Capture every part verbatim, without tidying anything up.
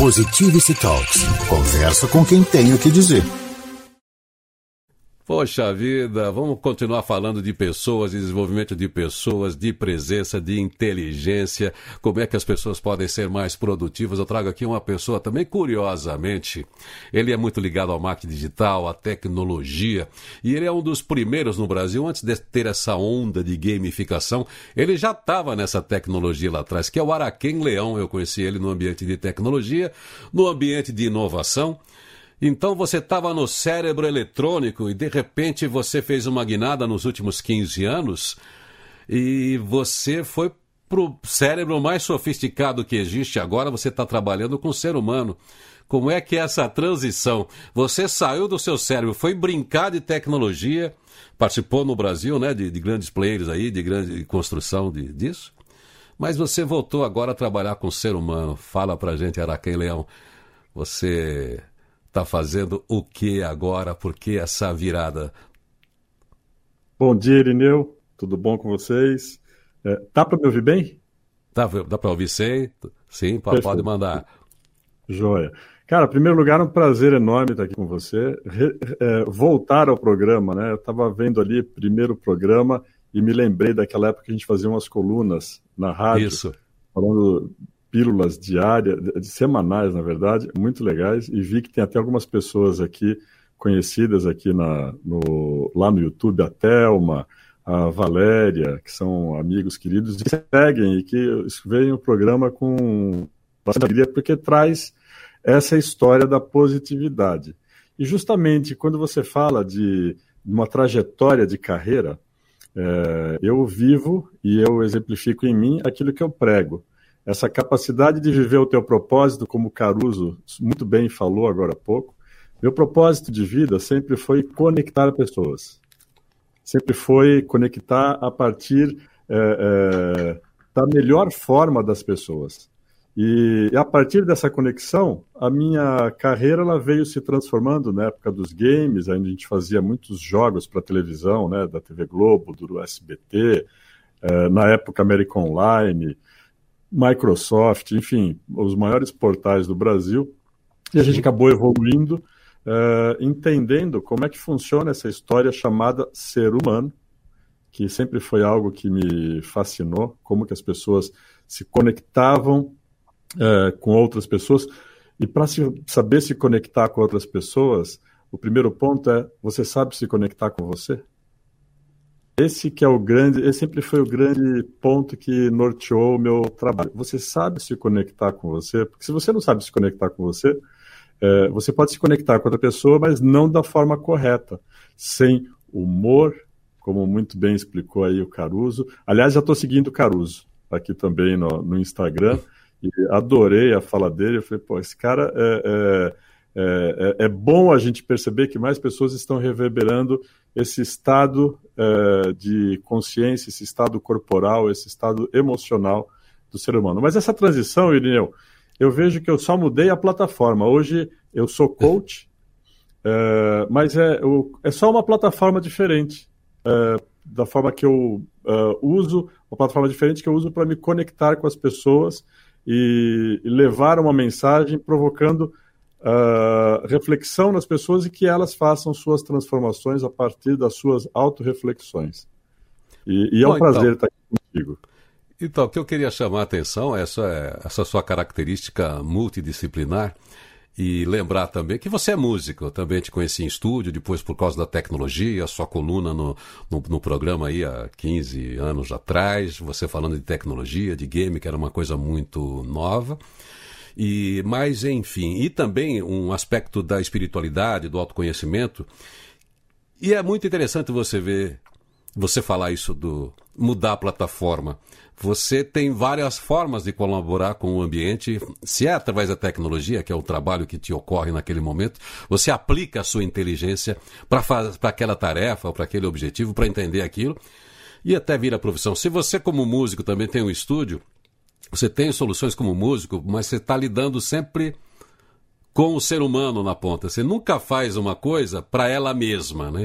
Positivity Talks. Conversa com quem tem o que dizer. Poxa vida, vamos continuar falando de pessoas, de desenvolvimento de pessoas, de presença, de inteligência, como é que as pessoas podem ser mais produtivas. Eu trago aqui uma pessoa também, curiosamente, ele é muito ligado ao marketing digital, à tecnologia, e ele é um dos primeiros no Brasil, antes de ter essa onda de gamificação, ele já estava nessa tecnologia lá atrás, que é o Araquém Leão. Eu conheci ele no ambiente de tecnologia, no ambiente de inovação. Então você estava no cérebro eletrônico e de repente você fez uma guinada nos últimos quinze anos e você foi para o cérebro mais sofisticado que existe agora. Você está trabalhando com o ser humano. Como é que é essa transição? Você saiu do seu cérebro, foi brincar de tecnologia, participou no Brasil, né, de, de grandes players aí, de grande construção de, disso, mas você voltou agora a trabalhar com o ser humano. Fala pra gente, Araquém Leão, você está fazendo o que agora? Por que essa virada? Bom dia, Irineu. Tudo bom com vocês? É, dá para me ouvir bem? Dá, dá para ouvir sim? Sim, pode, pode mandar. Joia. Cara, em primeiro lugar, é um prazer enorme estar aqui com você. Re, é, voltar ao programa, né? Eu estava vendo ali o primeiro programa e me lembrei daquela época que a gente fazia umas colunas na rádio. Isso. Falando pílulas diárias, semanais, na verdade, muito legais, e vi que tem até algumas pessoas aqui, conhecidas aqui na, no, lá no YouTube, a Thelma, a Valéria, que são amigos queridos, que seguem e que veem o programa com bastante alegria, porque traz essa história da positividade. E justamente quando você fala de uma trajetória de carreira, é, eu vivo e eu exemplifico em mim aquilo que eu prego. Essa capacidade de viver o teu propósito, como o Caruso muito bem falou agora há pouco. Meu propósito de vida sempre foi conectar pessoas. Sempre foi conectar a partir é, é, da melhor forma das pessoas. E, e a partir dessa conexão, a minha carreira ela veio se transformando na época dos games, onde a gente fazia muitos jogos para televisão, né, da T V Globo, do S B T, é, na época American Online, Microsoft, enfim, os maiores portais do Brasil, e a gente acabou evoluindo, uh, entendendo como é que funciona essa história chamada ser humano, que sempre foi algo que me fascinou, como que as pessoas se conectavam uh, com outras pessoas, e para se, saber se conectar com outras pessoas, o primeiro ponto é, você sabe se conectar com você? Esse que é o grande, esse sempre foi o grande ponto que norteou o meu trabalho. Você sabe se conectar com você? Porque se você não sabe se conectar com você, é, você pode se conectar com outra pessoa, mas não da forma correta. Sem humor, como muito bem explicou aí o Caruso. Aliás, já estou seguindo o Caruso aqui também no, no Instagram, e adorei a fala dele. Eu falei, pô, esse cara é... é É, é, é bom a gente perceber que mais pessoas estão reverberando esse estado é, de consciência, esse estado corporal, esse estado emocional do ser humano. Mas essa transição, Irineu, eu vejo que eu só mudei a plataforma. Hoje eu sou coach, é, mas é, eu, é só uma plataforma diferente, é, da forma que eu é, uso, uma plataforma diferente que eu uso para me conectar com as pessoas e, e levar uma mensagem provocando Uh, reflexão nas pessoas e que elas façam suas transformações a partir das suas autorreflexões. E, e é Bom, um prazer então, estar aqui contigo. Então, o que eu queria chamar a atenção é essa, essa sua característica multidisciplinar e lembrar também que você é músico. Eu também te conheci em estúdio, depois por causa da tecnologia, a sua coluna no, no, no programa aí há quinze anos atrás, você falando de tecnologia, de game, que era uma coisa muito nova. E, mas, enfim, e também um aspecto da espiritualidade, do autoconhecimento. E é muito interessante você ver, você falar isso do mudar a plataforma. Você tem várias formas de colaborar com o ambiente, se é através da tecnologia, que é o trabalho que te ocorre naquele momento, você aplica a sua inteligência para aquela tarefa, ou para aquele objetivo, para entender aquilo, e até vira profissão. Se você, como músico, também tem um estúdio, você tem soluções como músico, mas você está lidando sempre com o ser humano na ponta. Você nunca faz uma coisa para ela mesma, né?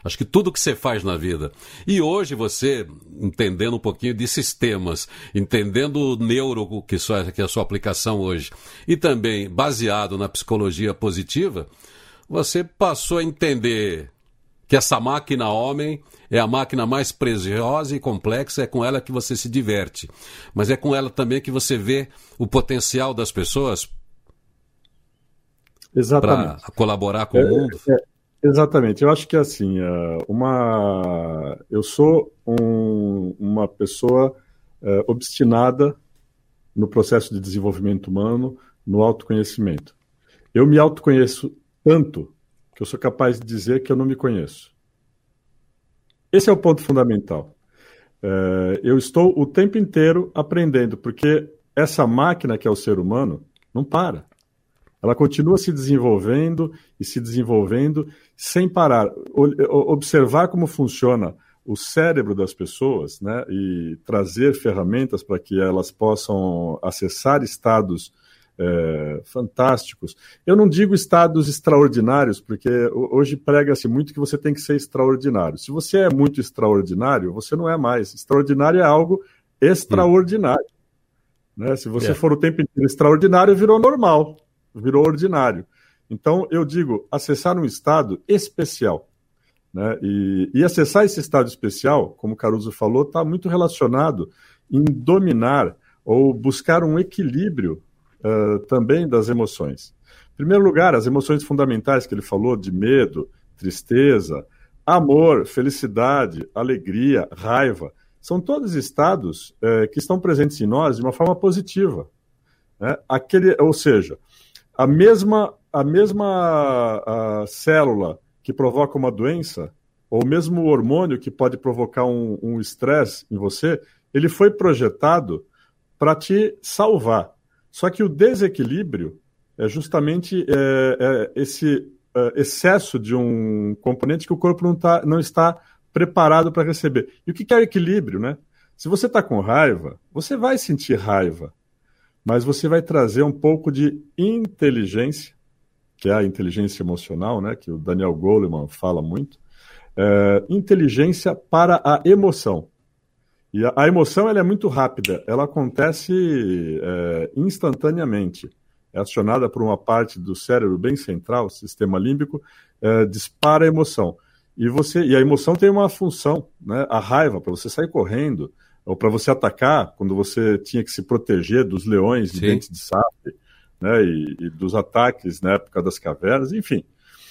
Acho que tudo que você faz na vida. E hoje você, entendendo um pouquinho de sistemas, entendendo o neuro, que, só, que é a sua aplicação hoje, e também baseado na psicologia positiva, você passou a entender que essa máquina homem é a máquina mais preciosa e complexa, é com ela que você se diverte. Mas é com ela também que você vê o potencial das pessoas para colaborar com é, o mundo. É, exatamente. Eu acho que assim, uma... eu sou um, uma pessoa é, obstinada no processo de desenvolvimento humano, no autoconhecimento. Eu me autoconheço tanto que eu sou capaz de dizer que eu não me conheço. Esse é o ponto fundamental. É, eu estou o tempo inteiro aprendendo, porque essa máquina que é o ser humano não para. Ela continua se desenvolvendo e se desenvolvendo sem parar. O, observar como funciona o cérebro das pessoas, né, e trazer ferramentas para que elas possam acessar estados É, fantásticos. Eu não digo estados extraordinários, porque hoje prega-se muito que você tem que ser extraordinário. Se você é muito extraordinário, você não é mais. Extraordinário é algo extraordinário. Hum. Né? Se você é. for o tempo inteiro extraordinário, virou normal, virou ordinário. Então, eu digo, acessar um estado especial. Né? E, e acessar esse estado especial, como o Caruso falou, está muito relacionado em dominar ou buscar um equilíbrio Uh, também das emoções. Em primeiro lugar, as emoções fundamentais que ele falou, de medo, tristeza, amor, felicidade, alegria, raiva, são todos estados uh, que estão presentes em nós de uma forma positiva. Né? Aquele, ou seja, a mesma, a mesma a célula que provoca uma doença, ou mesmo o hormônio que pode provocar um estresse um em você, ele foi projetado para te salvar. Só que o desequilíbrio é justamente é, é esse é, excesso de um componente que o corpo não, tá, não está preparado para receber. E o que é o equilíbrio, né? Se você está com raiva, você vai sentir raiva, mas você vai trazer um pouco de inteligência, que é a inteligência emocional, né, que o Daniel Goleman fala muito, é, inteligência para a emoção. E a, a emoção ela é muito rápida, ela acontece é, instantaneamente. É acionada por uma parte do cérebro bem central, o sistema límbico, é, dispara a emoção. E, você, e a emoção tem uma função, né? A raiva, para você sair correndo, ou para você atacar, quando você tinha que se proteger dos leões de Sim. dentes de sabre, né? e, e dos ataques na época das cavernas, enfim.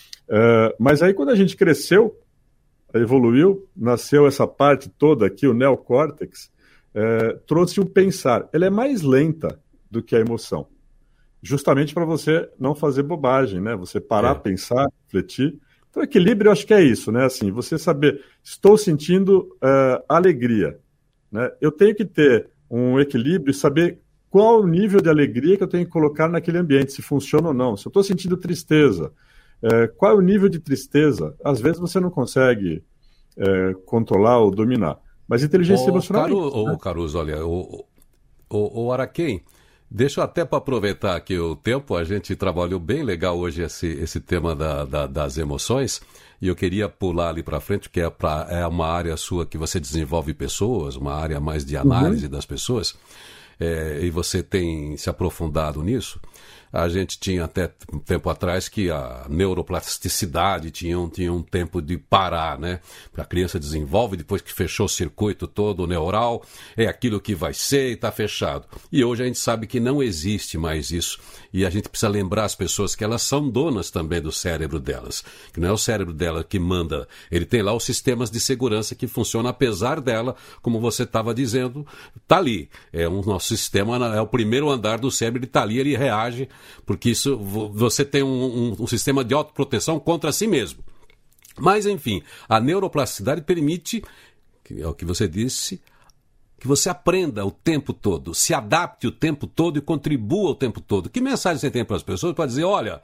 É, mas aí quando a gente cresceu, evoluiu, nasceu essa parte toda aqui, o neocórtex, é, trouxe o pensar. Ela é mais lenta do que a emoção, justamente para você não fazer bobagem, né? Você parar, é. pensar, refletir. Então, equilíbrio, eu acho que é isso, né? Assim, você saber, estou sentindo uh, alegria, né? Eu tenho que ter um equilíbrio e saber qual o nível de alegria que eu tenho que colocar naquele ambiente, se funciona ou não. Se eu estou sentindo tristeza, É, qual é o nível de tristeza? Às vezes você não consegue é, controlar ou dominar. Mas inteligência ô, emocional... Caru, é isso, né? Ô, Caruso, olha, o, o, o Araquém, deixa eu até para aproveitar aqui o tempo, a gente trabalhou bem legal hoje esse, esse tema da, da, das emoções, e eu queria pular ali para frente, que é, pra, é uma área sua que você desenvolve pessoas, uma área mais de análise uhum. das pessoas, é, e você tem se aprofundado nisso. A gente tinha até um tempo atrás que a neuroplasticidade tinha um, tinha um tempo de parar, né? A criança desenvolve, depois que fechou o circuito todo neural, é aquilo que vai ser e está fechado. E hoje a gente sabe que não existe mais isso. E a gente precisa lembrar as pessoas que elas são donas também do cérebro delas. Que não é o cérebro dela que manda. Ele tem lá os sistemas de segurança que funcionam apesar dela, como você estava dizendo, está ali. É um nosso sistema, é o primeiro andar do cérebro, ele está ali, ele reage. Porque isso, você tem um, um, um sistema de autoproteção contra si mesmo. Mas, enfim, a neuroplasticidade permite, que é o que você disse, que você aprenda o tempo todo, se adapte o tempo todo e contribua o tempo todo. Que mensagem você tem para as pessoas para dizer, olha,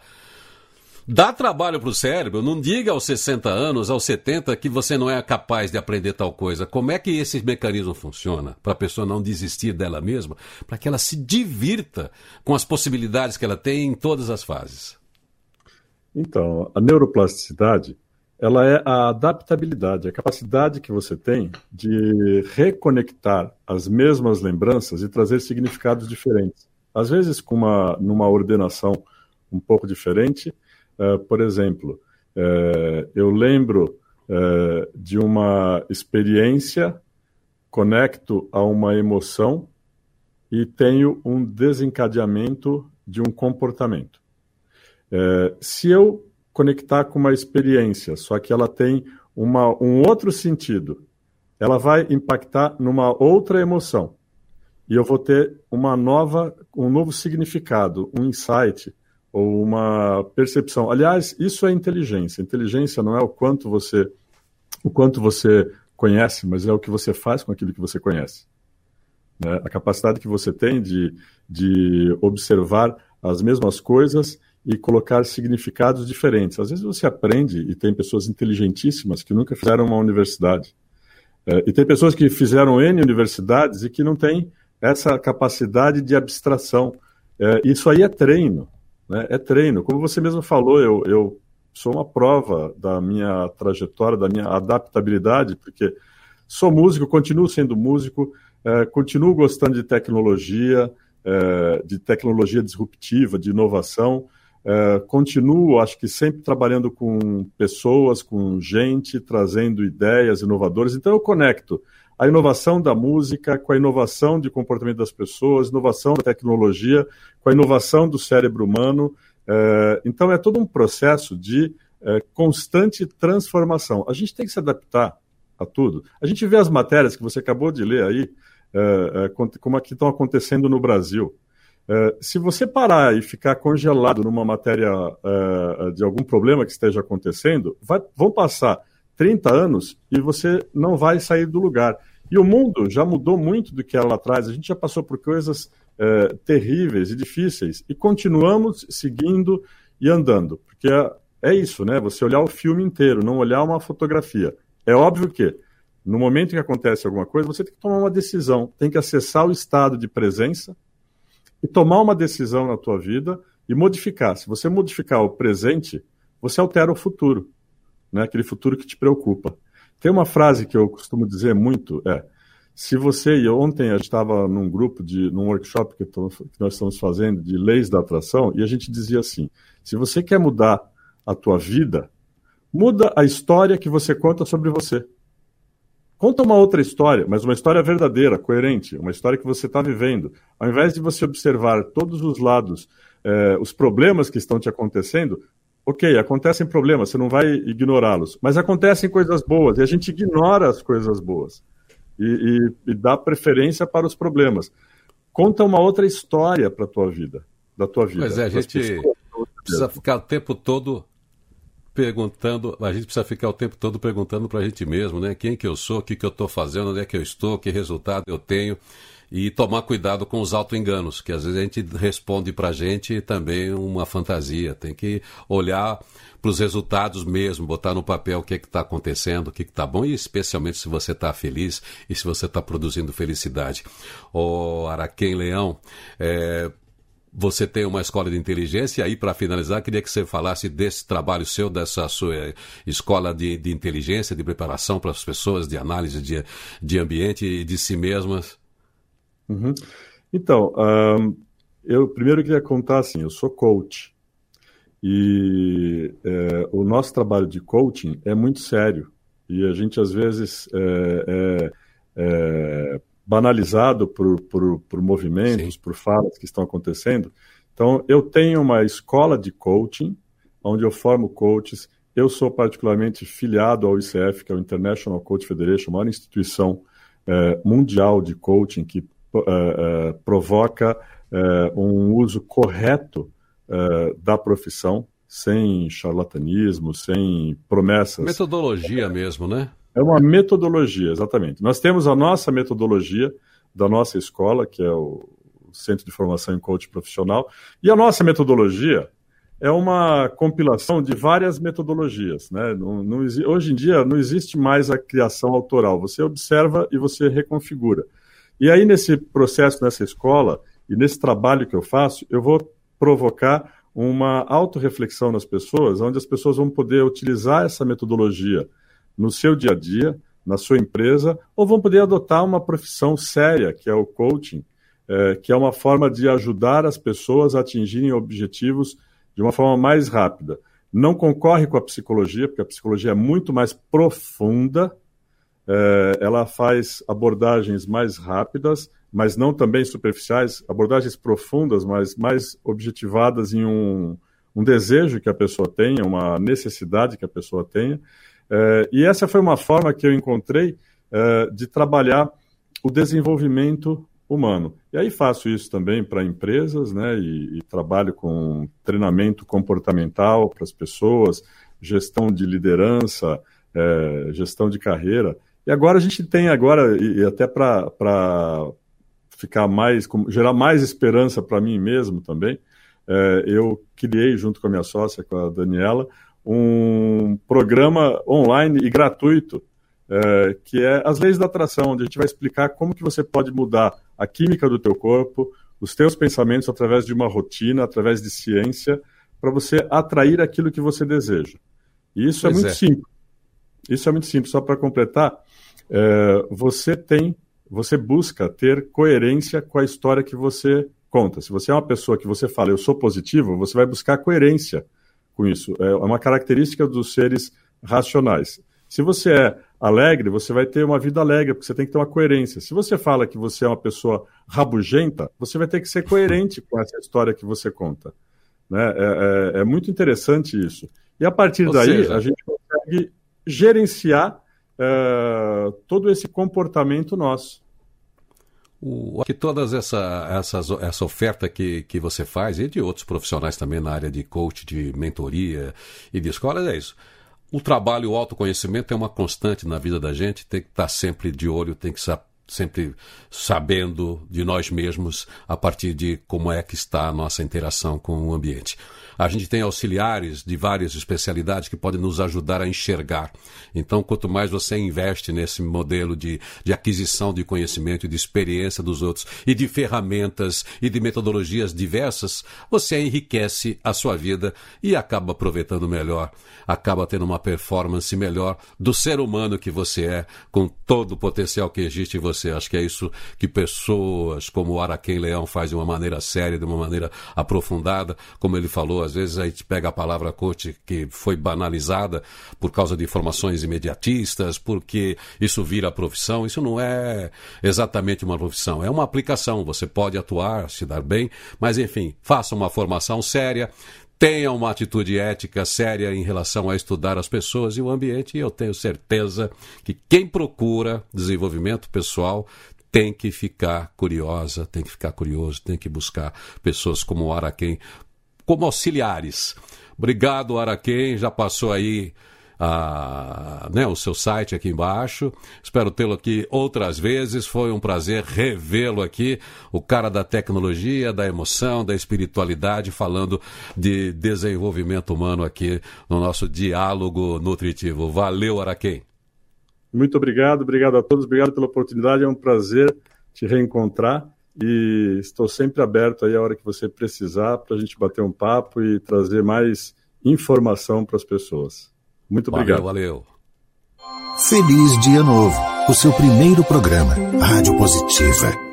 dá trabalho para o cérebro, não diga aos sessenta anos, aos setenta, que você não é capaz de aprender tal coisa. Como é que esse mecanismo funciona? Para a pessoa não desistir dela mesma, para que ela se divirta com as possibilidades que ela tem em todas as fases. Então, a neuroplasticidade, ela é a adaptabilidade, a capacidade que você tem de reconectar as mesmas lembranças e trazer significados diferentes. Às vezes, com uma, numa ordenação um pouco diferente. Uh, por exemplo, uh, eu lembro uh, de uma experiência, conecto a uma emoção e tenho um desencadeamento de um comportamento. Uh, se eu conectar com uma experiência, só que ela tem uma, um outro sentido, ela vai impactar numa outra emoção. E eu vou ter uma nova, um novo significado, um insight, ou uma percepção. Aliás, isso é inteligência. Inteligência não é o quanto você, o quanto você conhece, mas é o que você faz com aquilo que você conhece. Né? A capacidade que você tem de, de observar as mesmas coisas e colocar significados diferentes. Às vezes você aprende, e tem pessoas inteligentíssimas que nunca fizeram uma universidade. É, e tem pessoas que fizeram N universidades e que não têm essa capacidade de abstração. É, isso aí é treino. Né? É treino. Como você mesmo falou, eu, eu sou uma prova da minha trajetória, da minha adaptabilidade, porque sou músico, continuo sendo músico, é, continuo gostando de tecnologia, é, de tecnologia disruptiva, de inovação. Uh, continuo, acho que sempre trabalhando com pessoas, com gente, trazendo ideias inovadoras. Então eu conecto a inovação da música com a inovação de comportamento das pessoas, inovação da tecnologia com a inovação do cérebro humano. Uh, então é todo um processo de uh, constante transformação. A gente tem que se adaptar a tudo. A gente vê as matérias que você acabou de ler aí, uh, uh, como é que estão acontecendo no Brasil. Uh, se você parar e ficar congelado numa matéria uh, de algum problema que esteja acontecendo, vai, vão passar trinta anos e você não vai sair do lugar. E o mundo já mudou muito do que era lá atrás. A gente já passou por coisas uh, terríveis e difíceis e continuamos seguindo e andando. Porque é, é isso, né? Você olhar o filme inteiro, não olhar uma fotografia. É óbvio que no momento que acontece alguma coisa, você tem que tomar uma decisão, tem que acessar o estado de presença e tomar uma decisão na tua vida e modificar. Se você modificar o presente, você altera o futuro, né? Aquele futuro que te preocupa. Tem uma frase que eu costumo dizer muito, é, se você, e ontem a gente estava num grupo, de, num workshop que, tô, que nós estamos fazendo de leis da atração, e a gente dizia assim, se você quer mudar a tua vida, muda a história que você conta sobre você. Conta uma outra história, mas uma história verdadeira, coerente, uma história que você está vivendo. Ao invés de você observar todos os lados, eh, os problemas que estão te acontecendo, ok, acontecem problemas, você não vai ignorá-los, mas acontecem coisas boas, e a gente ignora as coisas boas e, e, e dá preferência para os problemas. Conta uma outra história para a tua vida, da tua vida. Pois é, a gente precisa ficar o tempo todo perguntando, a gente precisa ficar o tempo todo perguntando para a gente mesmo, né? Quem que eu sou, o que que eu estou fazendo, onde é que eu estou, que resultado eu tenho, e tomar cuidado com os auto-enganos, que às vezes a gente responde para a gente também uma fantasia. Tem que olhar para os resultados mesmo, botar no papel o que é que está acontecendo, o que está bom, e especialmente se você está feliz e se você está produzindo felicidade. Ô Araquém Leão, é... você tem uma escola de inteligência, e aí, para finalizar, queria que você falasse desse trabalho seu, dessa sua escola de, de inteligência, de preparação para as pessoas, de análise de, de ambiente e de si mesmas. Uhum. Então, um, eu primeiro queria contar assim, eu sou coach, e é, o nosso trabalho de coaching é muito sério, e a gente às vezes é, é, é banalizado por, por, por movimentos, Sim. por falas que estão acontecendo. Então, eu tenho uma escola de coaching, onde eu formo coaches. Eu sou particularmente filiado ao I C F, que é o International Coach Federation, a maior instituição eh, mundial de coaching que eh, eh, provoca eh, um uso correto eh, da profissão, sem charlatanismo, sem promessas. Metodologia mesmo, né? É uma metodologia, exatamente. Nós temos a nossa metodologia da nossa escola, que é o Centro de Formação em Coaching Profissional, e a nossa metodologia é uma compilação de várias metodologias, né? Não, não, hoje em dia não existe mais a criação autoral, você observa e você reconfigura. E aí nesse processo, nessa escola, e nesse trabalho que eu faço, eu vou provocar uma autorreflexão nas pessoas, onde as pessoas vão poder utilizar essa metodologia no seu dia a dia, na sua empresa, ou vão poder adotar uma profissão séria, que é o coaching, é, que é uma forma de ajudar as pessoas a atingirem objetivos de uma forma mais rápida. Não concorre com a psicologia, porque a psicologia é muito mais profunda, é, ela faz abordagens mais rápidas, mas não também superficiais, abordagens profundas, mas mais objetivadas em um, um desejo que a pessoa tenha, uma necessidade que a pessoa tenha. É, e essa foi uma forma que eu encontrei é, de trabalhar o desenvolvimento humano. E aí faço isso também para empresas, né, e, e trabalho com treinamento comportamental para as pessoas, gestão de liderança, é, gestão de carreira. E agora a gente tem agora, e, e até para ficar mais, gerar mais esperança para mim mesmo também, é, eu criei, junto com a minha sócia, com a Daniela, um programa online e gratuito, é, que é As Leis da Atração, onde a gente vai explicar como que você pode mudar a química do teu corpo, os teus pensamentos através de uma rotina, através de ciência, para você atrair aquilo que você deseja. E isso pois é muito é. simples. Isso é muito simples. Só para completar, é, você tem, você busca ter coerência com a história que você conta. Se você é uma pessoa que você fala, eu sou positivo, você vai buscar coerência com isso. É uma característica dos seres racionais. Se você é alegre, você vai ter uma vida alegre, porque você tem que ter uma coerência. Se você fala que você é uma pessoa rabugenta, você vai ter que ser coerente com essa história que você conta. Né? É, é, é muito interessante isso. E a partir Ou daí, seja... a gente consegue gerenciar é, todo esse comportamento nosso. O, que todas essa, essas, essa oferta que, que você faz, e de outros profissionais também na área de coach, de mentoria e de escola, é isso. O trabalho, o autoconhecimento é uma constante na vida da gente, tem que estar sempre de olho, tem que estar sempre sabendo de nós mesmos a partir de como é que está a nossa interação com o ambiente. A gente tem auxiliares de várias especialidades que podem nos ajudar a enxergar. Então, quanto mais você investe nesse modelo de, de aquisição de conhecimento e de experiência dos outros, e de ferramentas e de metodologias diversas, você enriquece a sua vida e acaba aproveitando melhor, acaba tendo uma performance melhor do ser humano que você é, com todo o potencial que existe em você. Acho que é isso que pessoas como o Araquém Leão faz de uma maneira séria, de uma maneira aprofundada, como ele falou. Às vezes a gente pega a palavra coach que foi banalizada por causa de informações imediatistas, porque isso vira profissão. Isso não é exatamente uma profissão, é uma aplicação. Você pode atuar, se dar bem, mas enfim, faça uma formação séria, tenha uma atitude ética séria em relação a estudar as pessoas e o ambiente, e eu tenho certeza que quem procura desenvolvimento pessoal tem que ficar curiosa, tem que ficar curioso, tem que buscar pessoas como o Araquém, como auxiliares. Obrigado, Araquém, já passou aí a, né, o seu site aqui embaixo. Espero tê-lo aqui outras vezes. Foi um prazer revê-lo aqui, o cara da tecnologia, da emoção, da espiritualidade, falando de desenvolvimento humano aqui no nosso diálogo nutritivo. Valeu, Araquém. Muito obrigado, obrigado a todos, obrigado pela oportunidade, é um prazer te reencontrar. E estou sempre aberto aí a hora que você precisar para a gente bater um papo e trazer mais informação para as pessoas. Muito obrigado. Valeu, valeu. Feliz Dia Novo, o seu primeiro programa, Rádio Positiva.